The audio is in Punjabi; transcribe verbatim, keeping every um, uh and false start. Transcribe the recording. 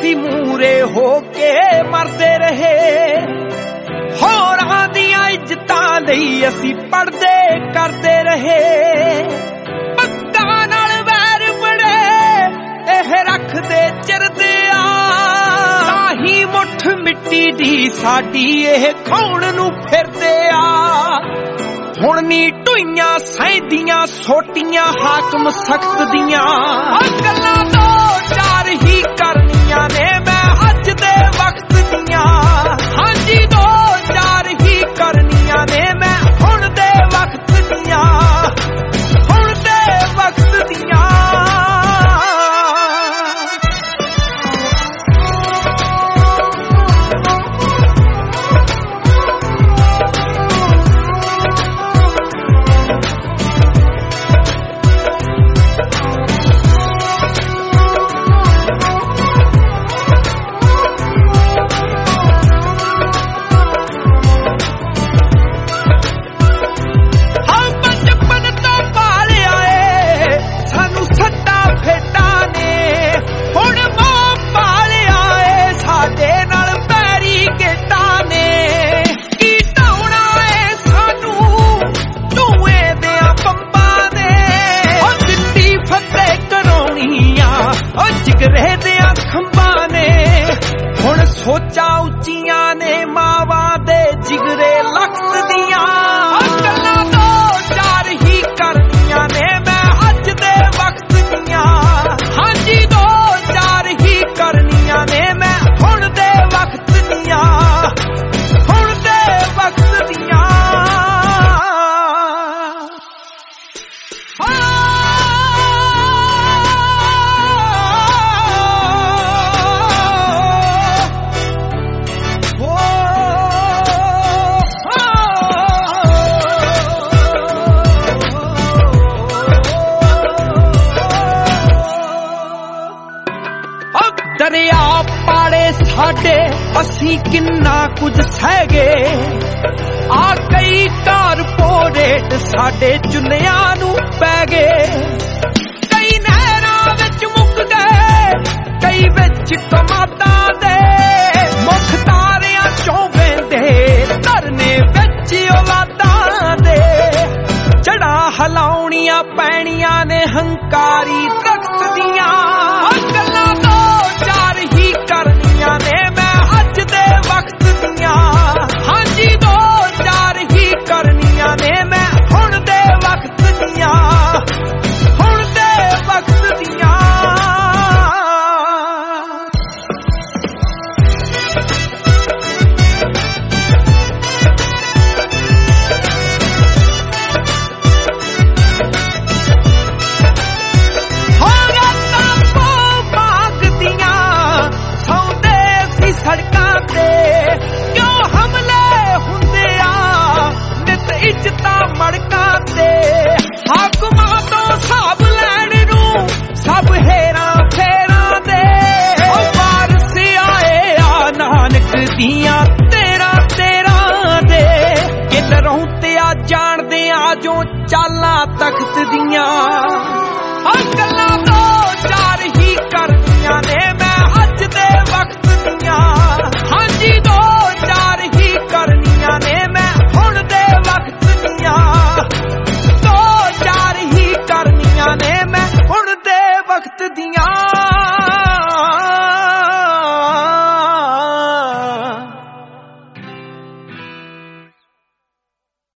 ਅਸੀਂ ਮੂਰੇ ਹੋ ਕੇ ਮਰਦੇ ਰਹੇ। ਹੋਰਾਂ ਦੀਆਂ ਇੱਜ਼ਤਾਂ ਲਈ ਅਸੀਂ ਪੜਦੇ ਕਰਦੇ ਰਹੇ। ਪੱਗਾਂ ਨਾਲ ਵੈਰ ਬੜੇ ਇਹ ਰੱਖਦੇ ਚਿਰਦੇ ਆ, ਤਾਹੀਂ ਮੁੱਠ ਮਿੱਟੀ ਦੀ ਸਾਡੀ ਇਹ ਖਾਉਣ ਨੂੰ ਫਿਰਦੇ ਆ। ਹੁਣ ਨੀ ਢੂਈਆਂ ਸਹਿੰਦੀਆਂ ਸੋਟੀਆਂ ਹਾਕਮ ਸਖਤ ਦੀਆਂ, ਗੱਲਾਂ ਦੋ ਚਾਰ ਹੀ ਕਰਨੀਆਂ ਨੇ ਮੈਂ ਅੱਜ ਦੇ ਵਕਤ ਦੀਆਂ। ਹਾਂਜੀ ਦੋ ਚਾਰ ਹੀ ਕਰਨੀਆਂ ਨੇ ਮੈਂ ਹੁਣ ਦੇ ਵਕਤ ਦੀਆਂ, ਹੁਣ ਦੇ ਵਕਤ ਦੀਆਂ। ਰਹਿਦਿਆਂ ਖੰਭਾਂ ਨੇ ਹੁਣ ਸੋਚਾਂ ਉੱਚੀਆਂ ਨੇ ਮਾਵਾਂ ਦੇ ਜਿਗਰੇ ਲਖਦੀਆਂ। ਗੱਲਾਂ ਦੋ ਚਾਰ ਹੀ ਕਰਨੀਆਂ ਨੇ ਮੈਂ ਅੱਜ ਦੇ ਵਕਤ ਦੀਆਂ। ਹਾਂਜੀ ਦੋ ਚਾਰ ਹੀ ਕਰਨੀਆਂ ਨੇ ਮੈਂ ਹੁਣ ਦੇ ਵਕਤ ਦੀਆਂ, ਹੁਣ ਦੇ ਵਕਤ ਦੀਆਂ। ਦਰਿਆ ਪਾੜੇ ਸਾਡੇ ਅਸੀਂ ਕਿੰਨਾ ਕੁਝ ਸਹਿ ਗਏ। ਆ ਕਈ ਕਾਰਪੋਰੇਟ ਸਾਡੇ ਚੁੰਨਿਆਂ ਨੂੰ ਪੈ ਗਏ। ਕਈ ਨਹਿਰਾਂ ਵਿੱਚ ਮੁੱਕ ਗਏ, ਕਈ ਵਿੱਚ ਕਮਾਦਾਂ ਦੇ ਮੁੱਖ ਤਾਰਿਆਂ ਚੋਂ ਵਹਿੰਦੇ ਧਰਨੇ ਵਿੱਚ ਔਲਾਦਾਂ ਦੇ। ਜੜ੍ਹਾਂ ਹਿਲਾਉਣੀਆਂ ਪੈਣੀਆਂ ਨੇ ਹੰਕਾਰੀ ਦਰਖਤ ਦੀਆਂ। ਗੱਲਾਂ ਦੋ ਚਾਰ ਹੀ ਕਰਨੀਆਂ ਨੇ ਮੈਂ ਅੱਜ ਦੇ ਵਕਤ ਦੀਆਂ। ਹਾਂਜੀ ਦੋ ਚਾਰ ਹੀ ਕਰਨੀਆਂ ਨੇ ਮੈਂ ਹੁਣ ਦੇ ਵਕਤ ਦੀਆਂ, ਹੁਣ ਦੇ ਵਕਤ ਦੀਆਂ। ਸੜਕਾਂ ਤੇ ਕਿਉਂ ਹਮਲੇ ਹੁੰਦੇ ਆ ਨਿਤ ਇੱਜ਼ਤਾਂ ਮੜਕਾਂ ਤੇ। ਹਾਕਮਾਂ ਤੋਂ ਹਿਸਾਬ ਲੈਣ ਨੂੰ ਸਭ ਹੇਰਾਂ ਫੇਰਾਂ ਦੇ। ਵਾਰਸ ਆਏ ਆ ਨਾਨਕ ਦੀਆਂ ਤੇਰਾਂ ਤੇਰਾਂ ਦੇ। ਕਿਧਰੋਂ ਤੇ ਆ ਜਾਣਦੇ ਆ ਜੋ ਚਾਲਾਂ ਤਖਤ ਦੀਆਂ। ਗੱਲਾਂ